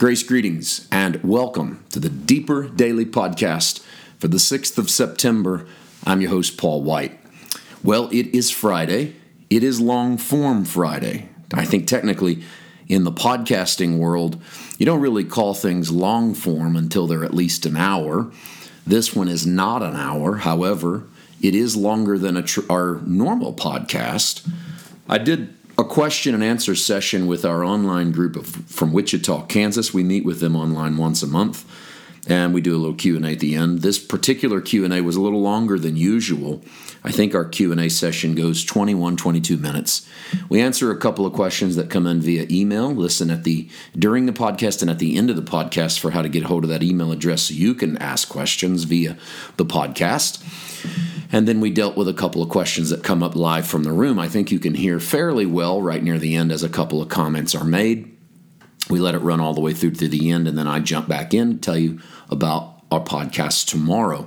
Grace greetings and welcome to the Deeper Daily Podcast for the 6th of September. I'm your host, Paul White. Well, it is Friday. It is long form Friday. I think technically in the podcasting world, you don't really call things long form until they're at least an hour. This one is not an hour. However, it is longer than our normal podcast. I did a question and answer session with our online group from Wichita, Kansas. We meet with them online once a month, and we do a little Q&A at the end. This particular Q&A was a little longer than usual. I think our Q&A session goes 22 minutes. We answer a couple of questions that come in via email. Listen during the podcast and at the end of the podcast for how to get a hold of that email address so you can ask questions via the podcast. And then we dealt with a couple of questions that come up live from the room. I think you can hear fairly well right near the end as a couple of comments are made. We let it run all the way through to the end, and then I jump back in to tell you about our podcast tomorrow.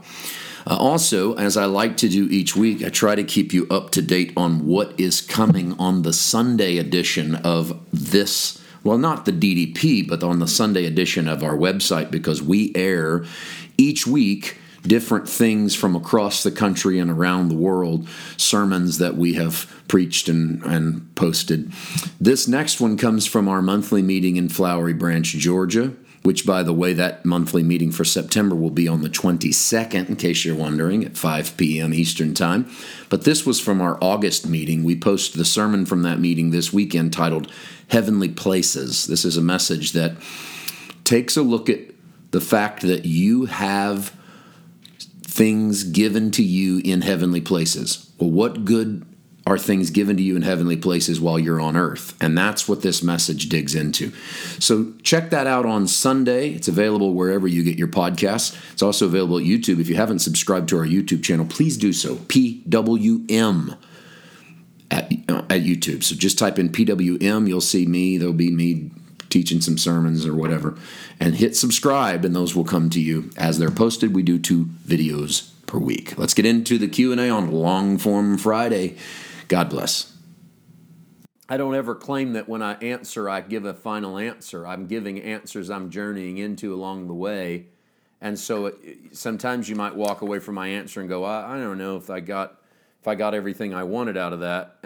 Also, as I like to do each week, I try to keep you up to date on what is coming on the Sunday edition of this, well, not the DDP, but on the Sunday edition of our website, because we air each week different things from across the country and around the world, sermons that we have preached and posted. This next one comes from our monthly meeting in Flowery Branch, Georgia, which, by the way, that monthly meeting for September will be on the 22nd, in case you're wondering, at 5 p.m. Eastern Time. But this was from our August meeting. We posted the sermon from that meeting this weekend titled Heavenly Places. This is a message that takes a look at the fact that you have things given to you in heavenly places. Well, what good are things given to you in heavenly places while you're on earth? And that's what this message digs into. So check that out on Sunday. It's available wherever you get your podcasts. It's also available at YouTube. If you haven't subscribed to our YouTube channel, please do so. PWM at YouTube. So just type in PWM. You'll see me. There'll be me teaching some sermons or whatever, and hit subscribe, and those will come to you as they're posted. We do 2 videos per week. Let's get into the Q&A on Long Form Friday. God bless. I don't ever claim that when I answer, I give a final answer. I'm giving answers I'm journeying into along the way, and so sometimes you might walk away from my answer and go, I don't know if I got everything I wanted out of that,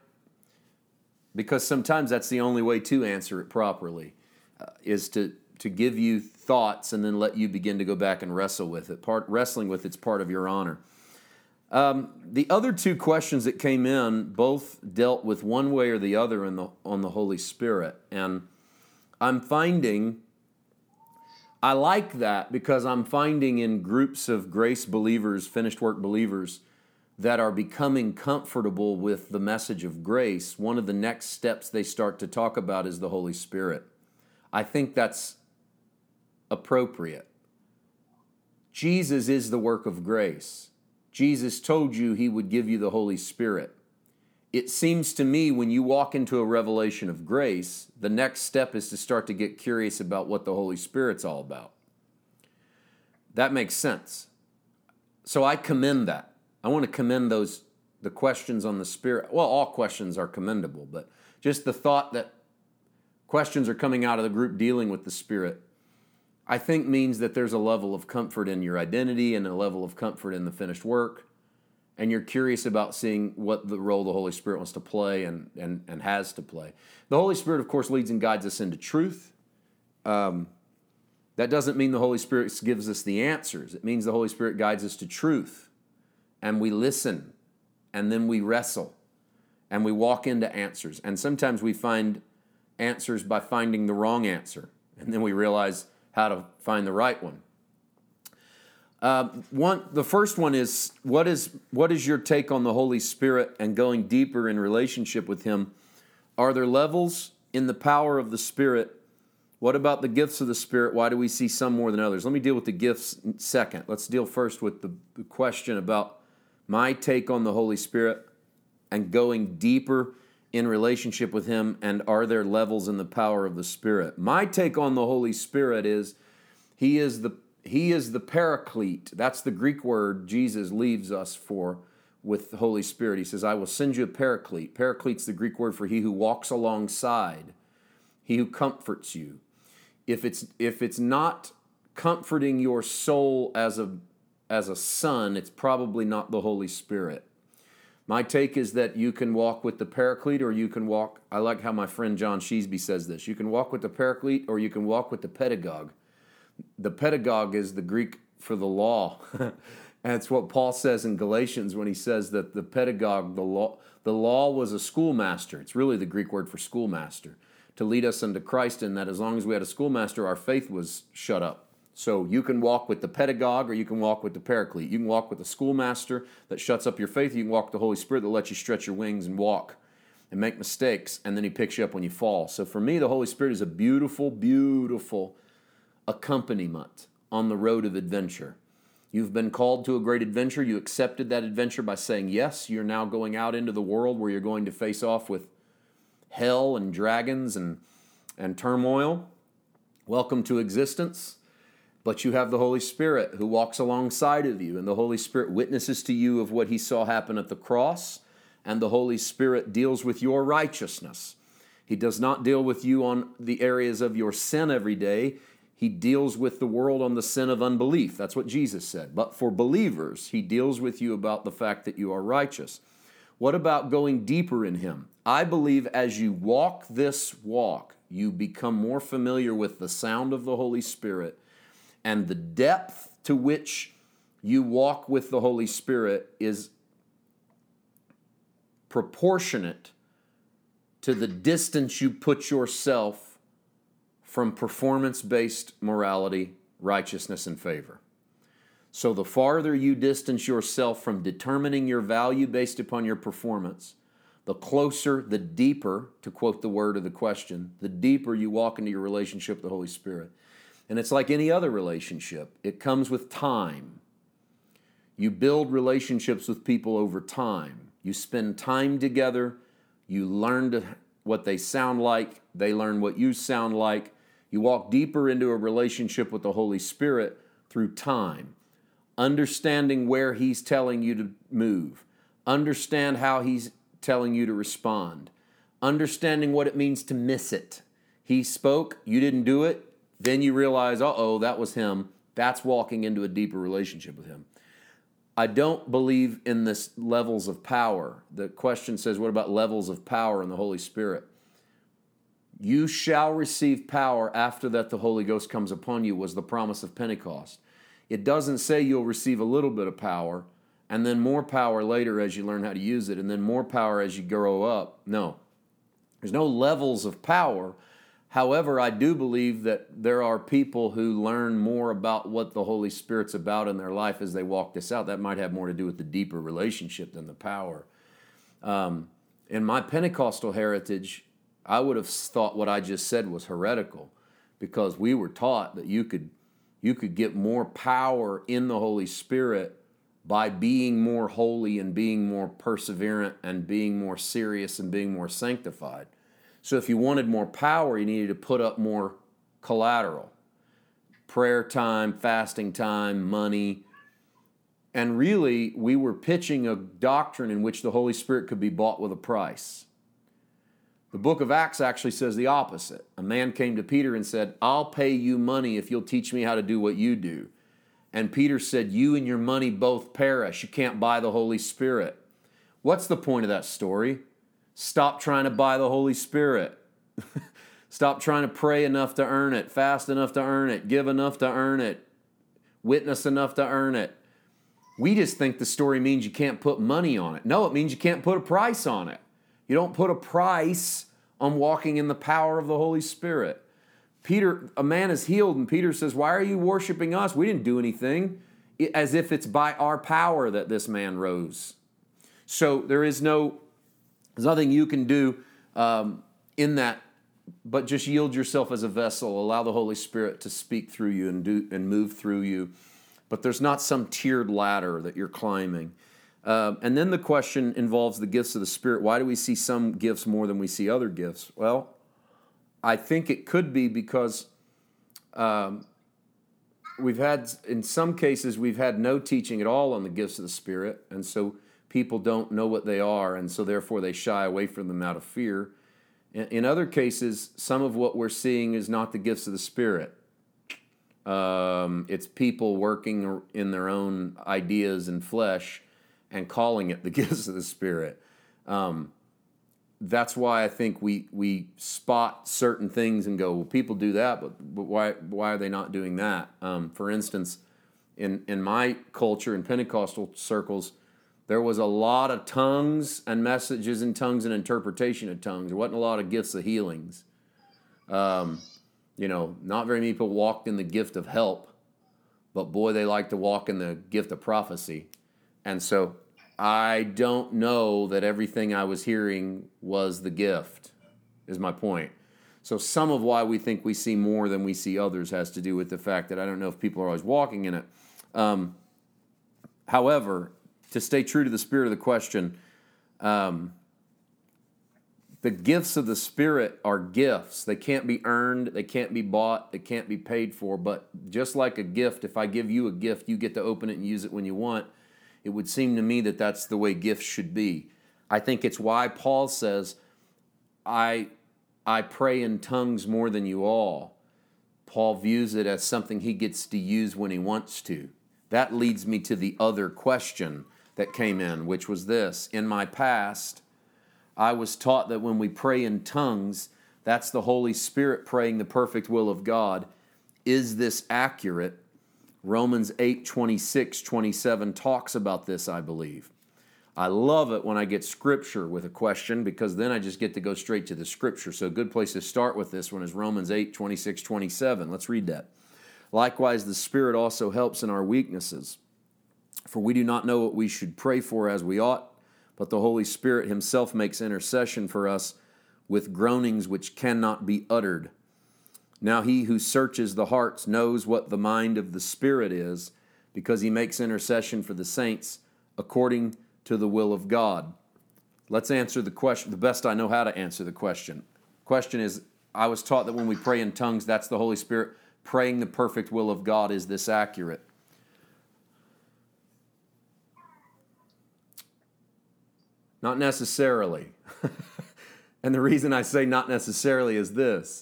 because sometimes that's the only way to answer it properly, is to give you thoughts and then let you begin to go back and wrestle with it. Wrestling with it's part of your honor. The other 2 questions that came in both dealt with one way or the other on the Holy Spirit. And I'm finding, I like that because I'm finding in groups of grace believers, finished work believers, that are becoming comfortable with the message of grace, one of the next steps they start to talk about is the Holy Spirit. I think that's appropriate. Jesus is the work of grace. Jesus told you he would give you the Holy Spirit. It seems to me when you walk into a revelation of grace, the next step is to start to get curious about what the Holy Spirit's all about. That makes sense. So I commend that. I want to commend the questions on the Spirit. Well, all questions are commendable, but just the thought that questions are coming out of the group dealing with the Spirit, I think means that there's a level of comfort in your identity and a level of comfort in the finished work, and you're curious about seeing what the role the Holy Spirit wants to play and has to play. The Holy Spirit, of course, leads and guides us into truth. That doesn't mean the Holy Spirit gives us the answers. It means the Holy Spirit guides us to truth. And we listen, and then we wrestle, and we walk into answers. And sometimes we find answers by finding the wrong answer, and then we realize how to find the right one. The first one is, what is your take on the Holy Spirit and going deeper in relationship with Him? Are there levels in the power of the Spirit? What about the gifts of the Spirit? Why do we see some more than others? Let me deal with the gifts second. Let's deal first with the question about my take on the Holy Spirit and going deeper in relationship with Him, and are there levels in the power of the Spirit? My take on the Holy Spirit is He is the Paraclete. That's the Greek word Jesus leaves us for with the Holy Spirit. He says, I will send you a Paraclete. Paraclete's the Greek word for he who walks alongside, he who comforts you. if it's not comforting your soul as a son, it's probably not the Holy Spirit. My take is that you can walk with the Paraclete, or you can walk, I like how my friend John Sheesby says this, you can walk with the Paraclete or you can walk with the pedagogue. The pedagogue is the Greek for the law. And it's what Paul says in Galatians when he says that the pedagogue, the law was a schoolmaster. It's really the Greek word for schoolmaster, to lead us unto Christ, and that as long as we had a schoolmaster, our faith was shut up. So you can walk with the pedagogue or you can walk with the Paraclete. You can walk with the schoolmaster that shuts up your faith. You can walk with the Holy Spirit that lets you stretch your wings and walk and make mistakes, and then he picks you up when you fall. So for me, the Holy Spirit is a beautiful, beautiful accompaniment on the road of adventure. You've been called to a great adventure. You accepted that adventure by saying yes. You're now going out into the world where you're going to face off with hell and dragons and turmoil. Welcome to existence. But you have the Holy Spirit who walks alongside of you, and the Holy Spirit witnesses to you of what he saw happen at the cross, and the Holy Spirit deals with your righteousness. He does not deal with you on the areas of your sin every day. He deals with the world on the sin of unbelief. That's what Jesus said. But for believers, he deals with you about the fact that you are righteous. What about going deeper in him? I believe as you walk this walk, you become more familiar with the sound of the Holy Spirit, and the depth to which you walk with the Holy Spirit is proportionate to the distance you put yourself from performance-based morality, righteousness, and favor. So the farther you distance yourself from determining your value based upon your performance, the closer, the deeper, to quote the word of the question, the deeper you walk into your relationship with the Holy Spirit. And it's like any other relationship. It comes with time. You build relationships with people over time. You spend time together. You learn what they sound like. They learn what you sound like. You walk deeper into a relationship with the Holy Spirit through time. Understanding where he's telling you to move. Understand how he's telling you to respond. Understanding what it means to miss it. He spoke, you didn't do it. Then you realize, that was him. That's walking into a deeper relationship with him. I don't believe in this levels of power. The question says, what about levels of power in the Holy Spirit? You shall receive power after that the Holy Ghost comes upon you was the promise of Pentecost. It doesn't say you'll receive a little bit of power and then more power later as you learn how to use it and then more power as you grow up. No. There's no levels of power. However, I do believe that there are people who learn more about what the Holy Spirit's about in their life as they walk this out. That might have more to do with the deeper relationship than the power. In my Pentecostal heritage, I would have thought what I just said was heretical because we were taught that you could get more power in the Holy Spirit by being more holy and being more perseverant and being more serious and being more sanctified. So if you wanted more power, you needed to put up more collateral. Prayer time, fasting time, money. And really, we were pitching a doctrine in which the Holy Spirit could be bought with a price. The book of Acts actually says the opposite. A man came to Peter and said, I'll pay you money if you'll teach me how to do what you do. And Peter said, you and your money both perish. You can't buy the Holy Spirit. What's the point of that story? Stop trying to buy the Holy Spirit. Stop trying to pray enough to earn it, fast enough to earn it, give enough to earn it, witness enough to earn it. We just think the story means you can't put money on it. No, it means you can't put a price on it. You don't put a price on walking in the power of the Holy Spirit. Peter, a man is healed, and Peter says, why are you worshiping us? We didn't do anything. As if it's by our power that this man rose. So there's nothing you can do in that, but just yield yourself as a vessel. Allow the Holy Spirit to speak through you and move through you. But there's not some tiered ladder that you're climbing. And then the question involves the gifts of the Spirit. Why do we see some gifts more than we see other gifts? Well, I think it could be because in some cases, we've had no teaching at all on the gifts of the Spirit. And so people don't know what they are, and so therefore they shy away from them out of fear. In other cases, some of what we're seeing is not the gifts of the Spirit. It's people working in their own ideas and flesh and calling it the gifts of the Spirit. That's why I think we spot certain things and go, well, people do that, but why are they not doing that? For instance, in my culture, in Pentecostal circles, there was a lot of tongues and messages in tongues and interpretation of tongues. There wasn't a lot of gifts of healings. Not very many people walked in the gift of help, but boy, they like to walk in the gift of prophecy. And so I don't know that everything I was hearing was the gift, is my point. So some of why we think we see more than we see others has to do with the fact that I don't know if people are always walking in it. However, to stay true to the spirit of the question, the gifts of the Spirit are gifts. They can't be earned, they can't be bought, they can't be paid for. But just like a gift, if I give you a gift, you get to open it and use it when you want. It would seem to me that that's the way gifts should be. I think it's why Paul says, I pray in tongues more than you all. Paul views it as something he gets to use when he wants to. That leads me to the other question that came in, which was this. In my past, I was taught that when we pray in tongues, that's the Holy Spirit praying the perfect will of God. Is this accurate? Romans 8:26-27 talks about this, I believe. I love it when I get Scripture with a question because then I just get to go straight to the Scripture. So a good place to start with this one is Romans 8:26-27. Let's read that. Likewise, the Spirit also helps in our weaknesses. For we do not know what we should pray for as we ought, but the Holy Spirit himself makes intercession for us with groanings which cannot be uttered. Now he who searches the hearts knows what the mind of the Spirit is, because he makes intercession for the saints according to the will of God. Let's answer the question, the best I know how to answer the question. Question is, I was taught that when we pray in tongues, that's the Holy Spirit praying the perfect will of God. Is this accurate? Not necessarily. And the reason I say not necessarily is this.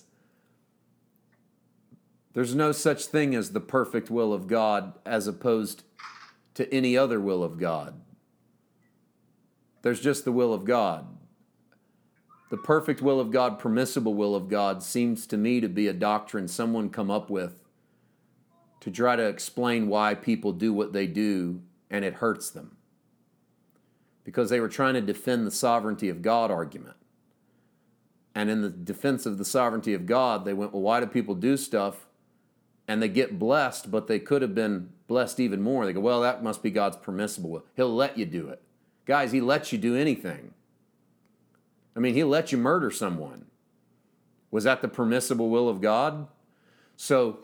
There's no such thing as the perfect will of God as opposed to any other will of God. There's just the will of God. The perfect will of God, permissible will of God, seems to me to be a doctrine someone come up with to try to explain why people do what they do and it hurts them. Because they were trying to defend the sovereignty of God argument. And in the defense of the sovereignty of God, they went, well, why do people do stuff and they get blessed, but they could have been blessed even more? They go, well, that must be God's permissible will. He'll let you do it. Guys, he lets you do anything. I mean, he'll let you murder someone. Was that the permissible will of God? So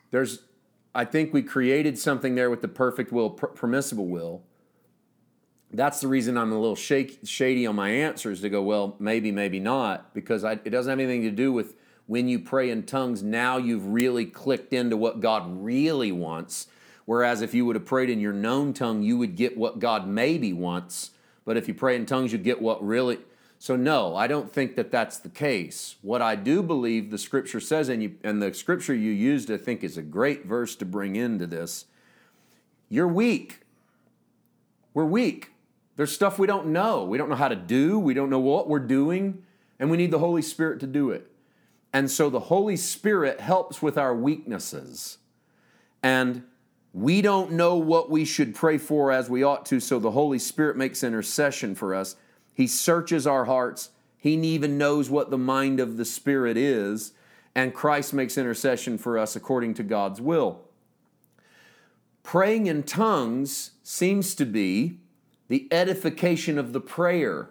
I think we created something there with the perfect will, permissible will. That's the reason I'm a little shady on my answers to go, well, maybe, maybe not, because it doesn't have anything to do with when you pray in tongues, now you've really clicked into what God really wants, whereas if you would have prayed in your known tongue, you would get what God maybe wants, but if you pray in tongues, you get what really... So no, I don't think that that's the case. What I do believe the Scripture says, and the Scripture you used, I think, is a great verse to bring into this. You're weak. We're weak. There's stuff we don't know. We don't know how to do. We don't know what we're doing. And we need the Holy Spirit to do it. And so the Holy Spirit helps with our weaknesses. And we don't know what we should pray for as we ought to, so the Holy Spirit makes intercession for us. He searches our hearts. He even knows what the mind of the Spirit is. And Christ makes intercession for us according to God's will. Praying in tongues seems to be the edification of the prayer,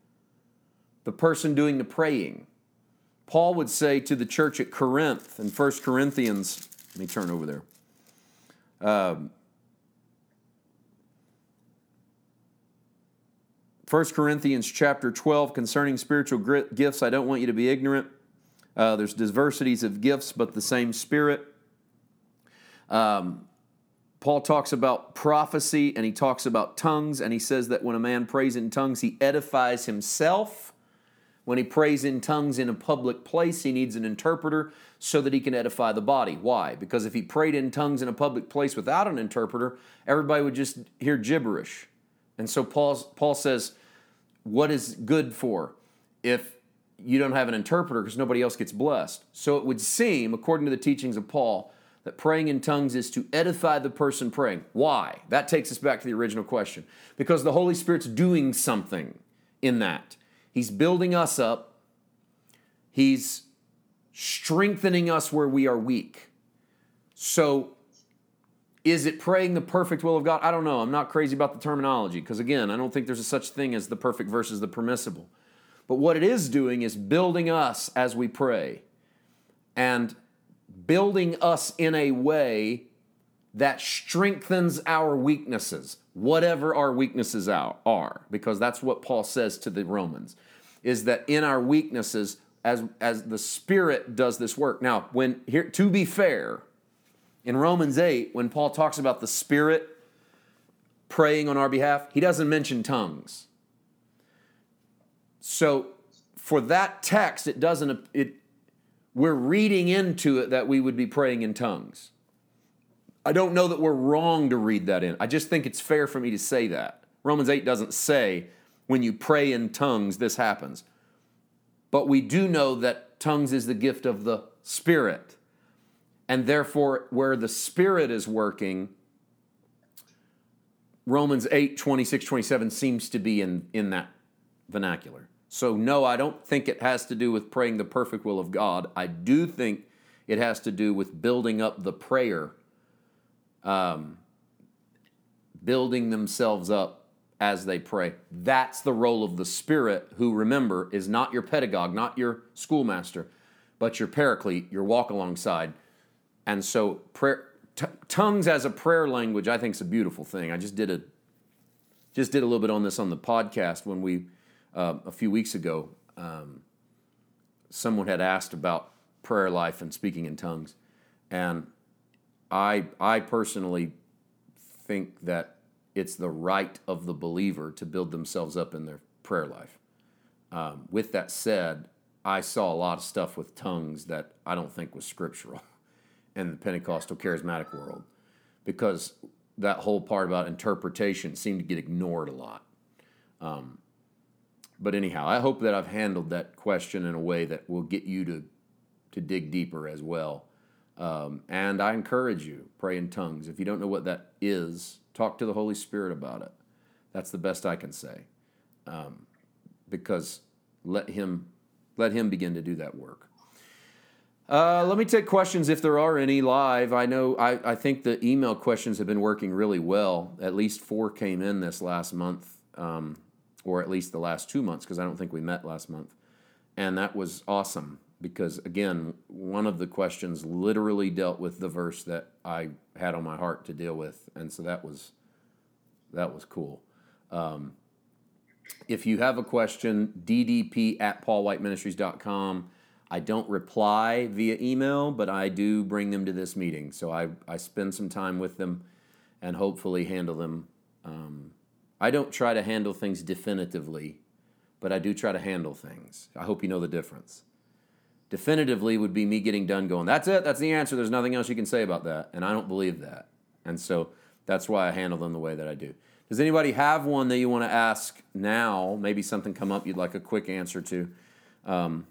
the person doing the praying. Paul would say to the church at Corinth in 1 Corinthians, let me turn over there. 1 Corinthians chapter 12, concerning spiritual gifts, I don't want you to be ignorant. There's diversities of gifts, but the same Spirit. Paul talks about prophecy, and he talks about tongues, and he says that when a man prays in tongues, he edifies himself. When he prays in tongues in a public place, he needs an interpreter so that he can edify the body. Why? Because if he prayed in tongues in a public place without an interpreter, everybody would just hear gibberish. And so Paul says, what is good for if you don't have an interpreter because nobody else gets blessed? So it would seem, according to the teachings of Paul, that praying in tongues is to edify the person praying. Why? That takes us back to the original question. Because the Holy Spirit's doing something in that. He's building us up. He's strengthening us where we are weak. So is it praying the perfect will of God? I don't know. I'm not crazy about the terminology because, again, I don't think there's a such thing as the perfect versus the permissible. But what it is doing is building us as we pray and building us in a way that strengthens our weaknesses, whatever our weaknesses are, because that's what Paul says to the Romans, is that in our weaknesses, as the Spirit does this work. Now, to be fair, in Romans 8, when Paul talks about the Spirit praying on our behalf, he doesn't mention tongues. So for that text, we're reading into it that we would be praying in tongues. I don't know that we're wrong to read that in. I just think it's fair for me to say that. Romans 8 doesn't say when you pray in tongues, this happens. But we do know that tongues is the gift of the Spirit. And therefore, where the Spirit is working, Romans 8, 26, 27 seems to be in that vernacular. So no, I don't think it has to do with praying the perfect will of God. I do think it has to do with building up the prayer, building themselves up as they pray. That's the role of the Spirit, who, remember, is not your pedagogue, not your schoolmaster, but your paraclete, your walk alongside. And so tongues as a prayer language, I think, is a beautiful thing. I just did a little bit on this on the podcast when we, a few weeks ago, someone had asked about prayer life and speaking in tongues. And I personally think that it's the right of the believer to build themselves up in their prayer life. With that said, I saw a lot of stuff with tongues that I don't think was scriptural in the Pentecostal charismatic world, because that whole part about interpretation seemed to get ignored a lot. But anyhow, I hope that I've handled that question in a way that will get you to dig deeper as well. And I encourage you, pray in tongues. If you don't know what that is, talk to the Holy Spirit about it. That's the best I can say. Because let him begin to do that work. Let me take questions if there are any live. I think the email questions have been working really well. At least 4 came in this last month, or at least the last 2 months, because I don't think we met last month. And that was awesome, because, again, one of the questions literally dealt with the verse that I had on my heart to deal with, and so that was cool. If you have a question, ddp@paulwhiteministries.com. I don't reply via email, but I do bring them to this meeting. So I spend some time with them and hopefully handle them. I don't try to handle things definitively, but I do try to handle things. I hope you know the difference. Definitively would be me getting done going, that's it, that's the answer, there's nothing else you can say about that. And I don't believe that. And so that's why I handle them the way that I do. Does anybody have one that you want to ask now? Maybe something come up you'd like a quick answer to. I have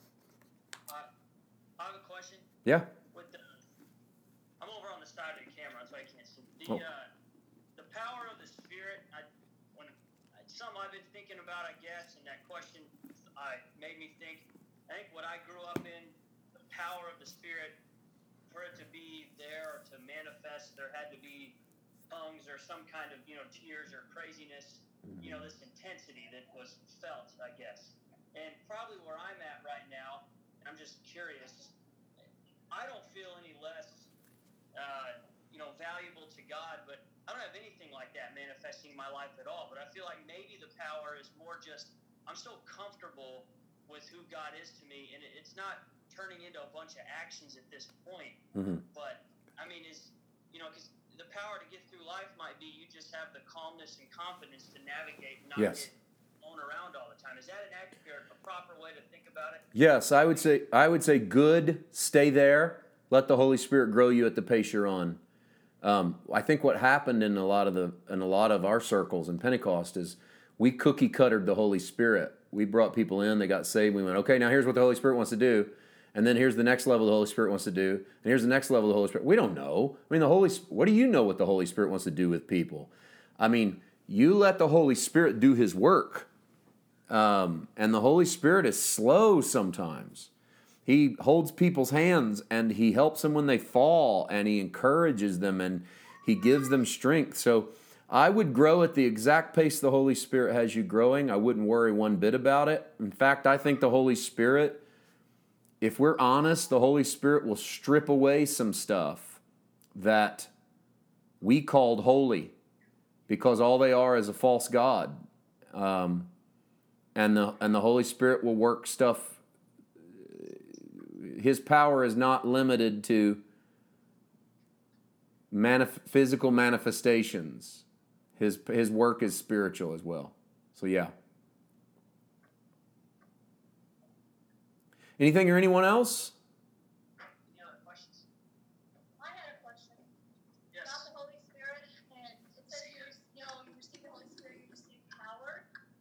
a question. Yeah. I'm over on the side of the camera, that's why I can't see. The power of the Spirit, something I've been thinking about, I guess, and that question made me think. I think what I grew up in, the power of the Spirit, for it to be there or to manifest, there had to be tongues or some kind of, tears or craziness, this intensity that was felt, I guess. And probably where I'm at right now, and I'm just curious, I don't feel any less, valuable to God, but I don't have anything like that manifesting in my life at all. But I feel like maybe the power is more just, I'm so comfortable with who God is to me, and it's not turning into a bunch of actions at this point. Mm-hmm. But, because the power to get through life might be you just have the calmness and confidence to navigate and not get phone around all the time. Is that an accurate, a proper way to think about it? Yes, I would say good, stay there. Let the Holy Spirit grow you at the pace you're on. I think what happened in a lot of our circles in Pentecost is we cookie cuttered the Holy Spirit. We brought people in, they got saved. We went, okay, now here's what the Holy Spirit wants to do. And then here's the next level the Holy Spirit wants to do. And here's the next level the Holy Spirit. We don't know. I mean, what do you know what the Holy Spirit wants to do with people? I mean, you let the Holy Spirit do his work. And the Holy Spirit is slow sometimes. He holds people's hands and he helps them when they fall and he encourages them and he gives them strength. So I would grow at the exact pace the Holy Spirit has you growing. I wouldn't worry one bit about it. In fact, I think the Holy Spirit, if we're honest, the Holy Spirit will strip away some stuff that we called holy because all they are is a false god. And the Holy Spirit will work stuff. His power is not limited to physical manifestations. His work is spiritual as well. So yeah. Anything or anyone else? Any other questions? I had a question Yes. about the Holy Spirit, and it says you receive the Holy Spirit, you receive power.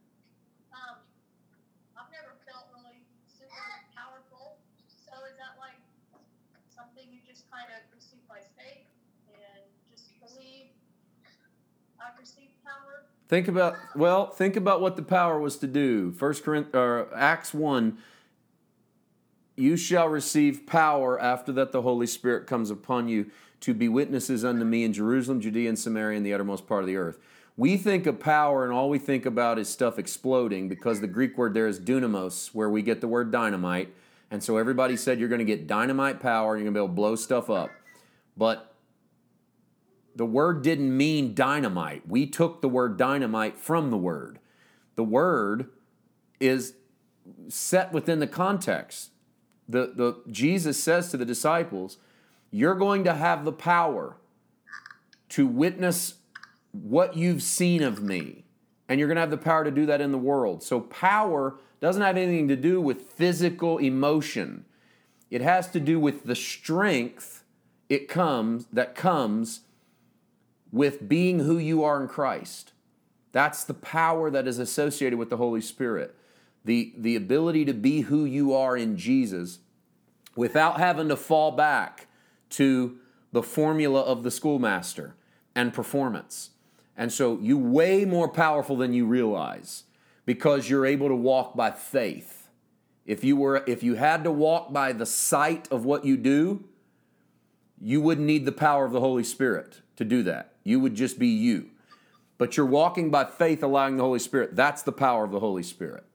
I've never felt really super powerful, so is that like something you just kind of receive by faith and just believe I've received power? Think about what the power was to do. Acts 1, you shall receive power after that the Holy Spirit comes upon you to be witnesses unto me in Jerusalem, Judea, and Samaria, and the uttermost part of the earth. We think of power and all we think about is stuff exploding because the Greek word there is dunamos, where we get the word dynamite. And so everybody said you're going to get dynamite power and you're going to be able to blow stuff up. But the word didn't mean dynamite. We took the word dynamite from the word. The word is set within the context. Jesus says to the disciples, you're going to have the power to witness what you've seen of me. And you're going to have the power to do that in the world. So power doesn't have anything to do with physical emotion. It has to do with the strength that comes with being who you are in Christ. That's the power that is associated with the Holy Spirit. The ability to be who you are in Jesus without having to fall back to the formula of the schoolmaster and performance. And so you're way more powerful than you realize because you're able to walk by faith. If you had to walk by the sight of what you do, you wouldn't need the power of the Holy Spirit to do that. You would just be you. But you're walking by faith, allowing the Holy Spirit. That's the power of the Holy Spirit.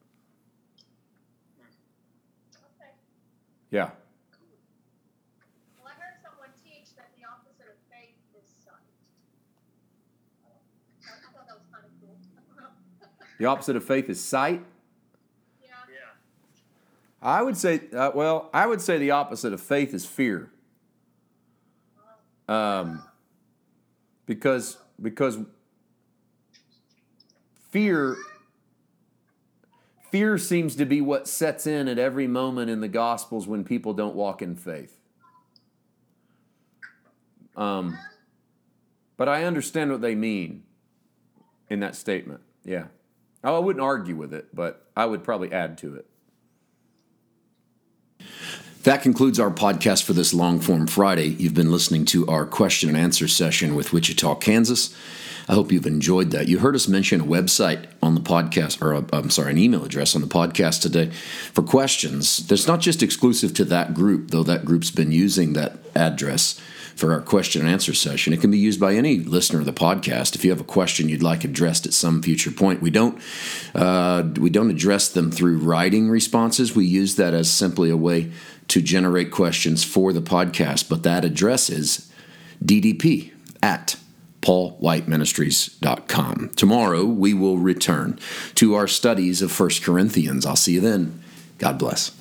Okay. Yeah. Well, I heard someone teach that the opposite of faith is sight. I thought that was kind of cool. The opposite of faith is sight. Yeah. Yeah. I would say the opposite of faith is fear. Because fear seems to be what sets in at every moment in the Gospels when people don't walk in faith. But I understand what they mean in that statement. Yeah. I wouldn't argue with it, but I would probably add to it. That concludes our podcast for this long-form Friday. You've been listening to our question and answer session with Wichita, Kansas. I hope you've enjoyed that. You heard us mention a website on the podcast, an email address on the podcast today for questions. That's not just exclusive to that group, though that group's been using that address for our question and answer session. It can be used by any listener of the podcast. If you have a question you'd like addressed at some future point, we don't address them through writing responses. We use that as simply a way to generate questions for the podcast. But that address is ddp@paulwhiteministries.com. Tomorrow we will return to our studies of 1 Corinthians. I'll see you then. God bless.